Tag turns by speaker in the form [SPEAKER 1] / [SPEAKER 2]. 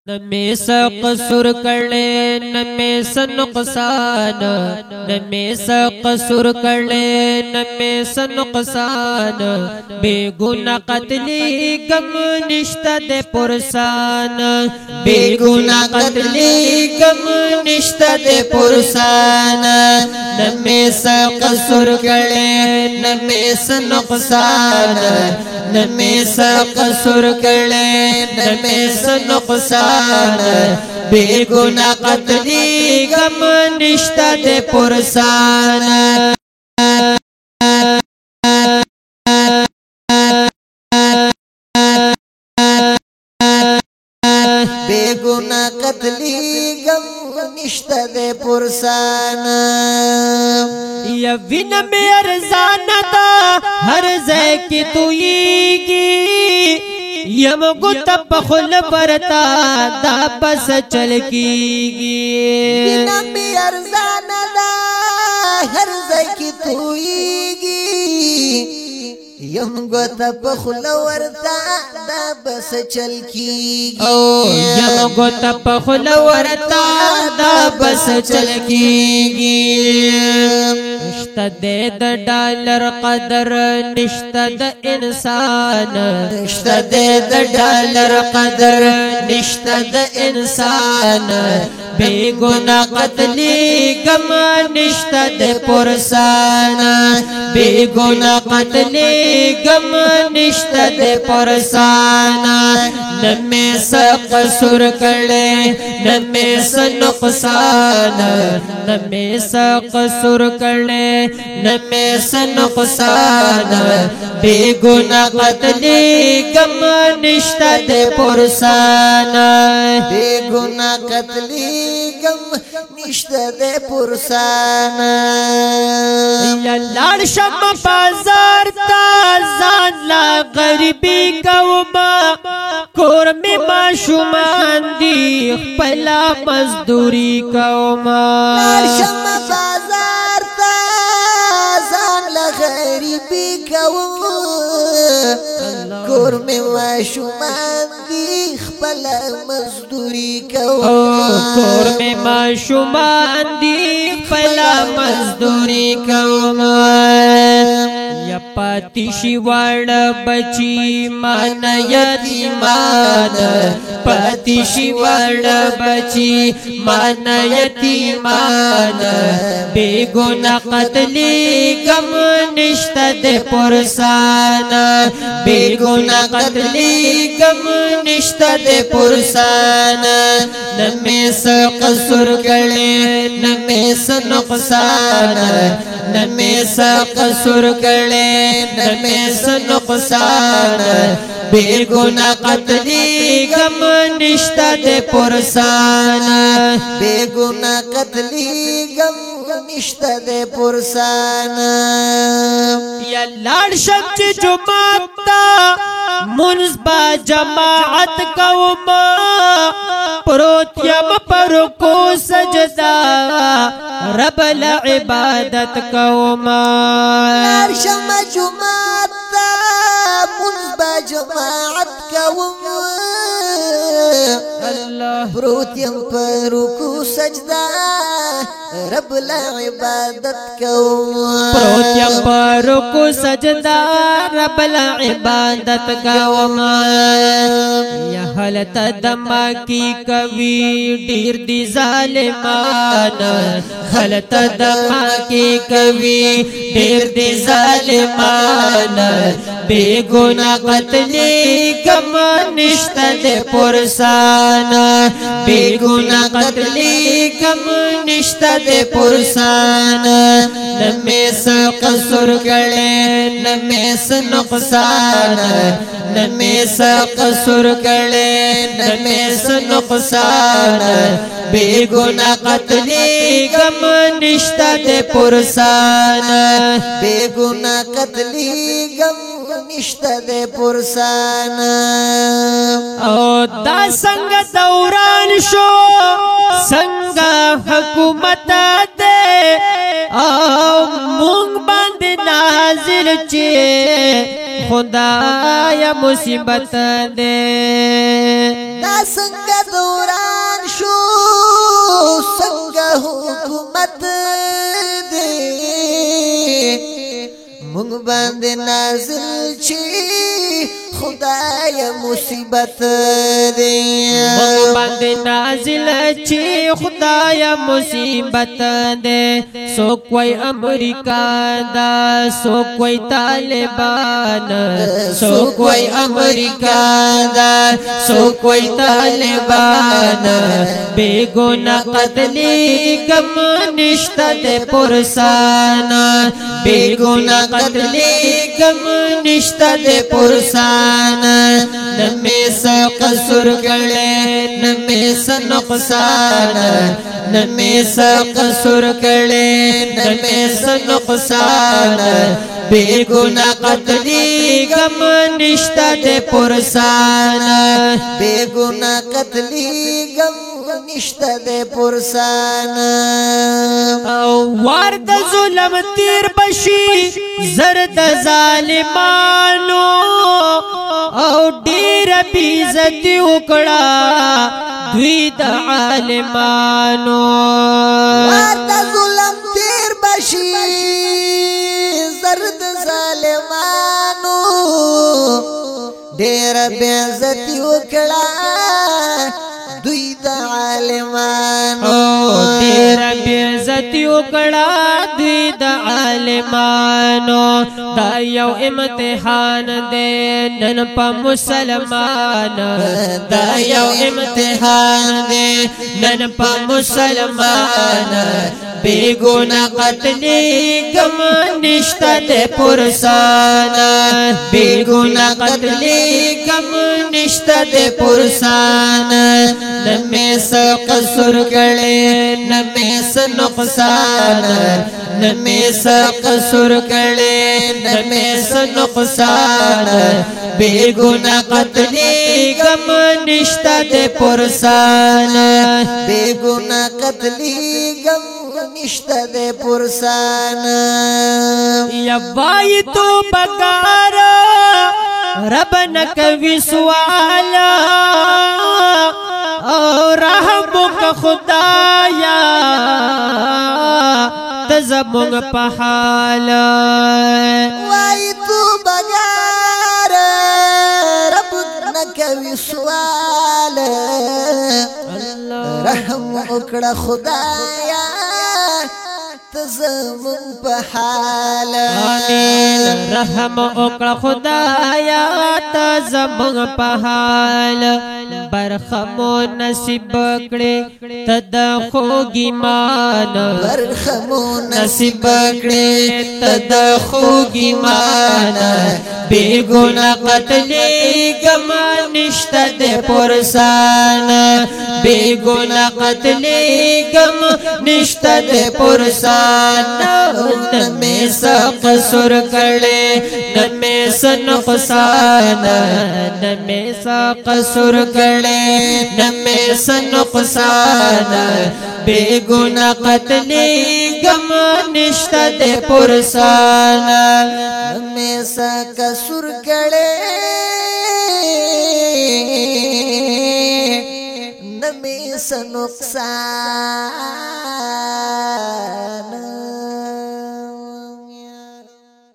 [SPEAKER 1] न में सा कसूर करले न में सा नुकसान, न में सा कसूर करले न में सा नुकसान। बेगुना कत्ली गम निश्ता दे पुरसान, बेगुना कत्ली गम निश्ता दे पुरसान। न में सा कसूर करले न में सा नुकसान, न में सा कसूर करले न में सा नुकसान। बेगुना कत्ली गम निश्ता दे पुरसान।
[SPEAKER 2] बेगुना कत्ली गम निश्ता दे पुरसान।
[SPEAKER 1] या विन में अरजाना था हर जय की तुईगी, यम गुत पखुल बरता दा बस चल कीगी।
[SPEAKER 2] बिना में अरजाना दा हर जय की तुईगी, यम गुत पखुल वरता दा बस चल कीगी।
[SPEAKER 1] यम गुत पखुल वरता दा बस चल कीगी। निश्ता दे द डॉलर कदर निश्ता द इंसान, निश्ता दे द डॉलर कदर निश्ता द इंसान। बेगुना कत्ली गम निश्ता दे पुरसान, बेगुना कत्ली गम निश्ता दे पुरसान। न में सा कसूर करले न में सा नुकसान, न में सा कसूर करले न में सा नुकसान। बेगुना कत्ली गम निश्ता दे पुरसान,
[SPEAKER 2] बेगुना कत्ली गम निश्ता दे पुरसान।
[SPEAKER 1] या लाड़ शम बाजार ताजान ला गरीबी कौमा, कोर में माशुमान दी पहला मजदूरी कौमा।
[SPEAKER 2] लाड़ शम बाजार ताजान ला गरीबी कौमा, कोर में माशुमान दी पहला मजदूरी कौमा।
[SPEAKER 1] कोर में माशुमान दी पहला मजदूरी कौमा। या पातिशी वाड़ बची मान यतीमान, पातिशी वाड़ बची मान यतीमान। बेगुना कत्ली गम निश्ता दे पुरसान, बेगुना कत्ली गम निश्ता दे पुरसान। न में सा कसूर करले न में सा नुकसान, न में सा कसूर करले न में सा नुकसान। बेगुना कत्ली गम निश्ता दे पुरसान,
[SPEAKER 2] बेगुना कत्ली गम निश्ता दे पुरसान।
[SPEAKER 1] या लाड़ शब्द जुमाता मुनस्बा जमाअत कौमा, प्रोत्यम पर को सजदा रबल इबादत कौमा।
[SPEAKER 2] लाड़ शम जुमाता मुनस्बा जमाअत कौमा, प्रोत्यम पर को सजदा रबल इबादत कौमा।
[SPEAKER 1] प्रोत्यम पर को सजदा रबल इबादत कौमा। या हलत दमा की कवि डीर दी जालिमान, हलत दमा की कवि डीर दी जालिमान। बेगुना कत्ली गम निश्ता दे पुरसान, बेगुना कत्ली गम निश्ता दे पुरसान। न में सा कसूर करले न में सा नुकसान, न में सा कसूर करले न में सा नुकसान। बेगुना कत्ली गम निश्ता दे पुरसान,
[SPEAKER 2] बेगुना कत्ली गम निश्ता दे पुरसान।
[SPEAKER 1] ओ दा संग दौरान शो संग हुकूमत दे, ओ मुंग बंद नाजिर चे खुदाया मुसीबत दे।
[SPEAKER 2] दा संग باندې نازل چی خدای مصیبت دی
[SPEAKER 1] مونږ باندې نازل چی خدای مصیبت دی سو کوئی امریکا دا سو کوئی طالبان سو کوئی امریکا دا سو کوئی طالبان بے گناہ قتلی گم نشتا دے پرسان بے گناہ قتلی گم نشتا دے پرسان نمی سا قصور کڑے نمی سا نقصان نمی سا قصور کڑے نمی سا نقصان بے گناہ قتلی گم نشتا دے پرسان
[SPEAKER 2] بے گناہ قتلی گم نشتا دے پرسان
[SPEAKER 1] وار د ظلم تیر بشی زرد ظالمانو او ډیر بیزت وکړه دوی د عالمانو
[SPEAKER 2] وار د ظلم تیر بشی زرد ظالمانو ډیر بیزت وکړه دوی د عالمانو
[SPEAKER 1] ډیر بیزت وکړه دوی د عالمانو دا یو امتحان دی نن په مسلمان دا یو امتحان دی نن په مسلمان بے گناہ قتلی گم نشتا دے پرسان بے گناہ قتلی گم نشتا دے پرسان نمی سا قصور کڑے نمی سا نقصان نمی سا قصور کڑے نمی سا نقصان بے گناہ قتلی گم نشتا دے پرسان
[SPEAKER 2] بے گناہ قتلی گم نشتا دے پرسان
[SPEAKER 1] یا بائی تو بکارا رب نکوی سوالا اور رحمو کا خدایا تزمونگ پحالا
[SPEAKER 2] وائی تو بکارا رب نکوی سوالا رحم اکڑا خدایا تزمون پحالا
[SPEAKER 1] آمین رحم اکڑا خدایا تزمون پحالا برخمو نصیب کڑے تد خوگی مانا
[SPEAKER 2] برخمو
[SPEAKER 1] نصیب کڑے تد خوگی مانا بے گناہ قتلی گم نشتا دے پرسان بے گناہ قتلی گم نشتا دے پرسان نمی سا قصور کڑے نمی سا نقصان نمی سا قصور کڑے نمی سا نقصان بے گناہ قتلی گم نشتا دے پرسان
[SPEAKER 2] نمی سا قصور کڑے نمی سا نقصان